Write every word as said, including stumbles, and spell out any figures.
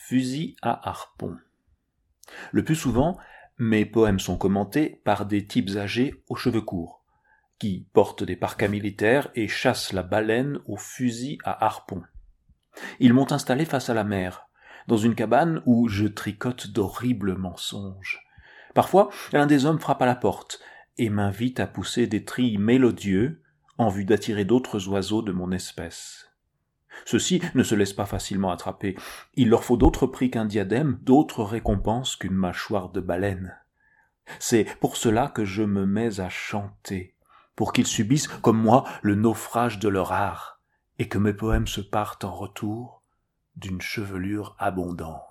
fusil à harpon. Le plus souvent, mes poèmes sont commentés par des types âgés aux cheveux courts, qui portent des parkas militaires et chassent la baleine au fusil à harpon. Ils m'ont installé face à la mer, dans une cabane où je tricote d'horribles mensonges. Parfois, l'un des hommes frappe à la porte et m'invite à pousser des trilles mélodieux en vue d'attirer d'autres oiseaux de mon espèce. Ceux-ci ne se laissent pas facilement attraper. Il leur faut d'autres prix qu'un diadème, d'autres récompenses qu'une mâchoire de baleine. C'est pour cela que je me mets à chanter, pour qu'ils subissent, comme moi, le naufrage de leur art, et que mes poèmes se partent en retour d'une chevelure abondante.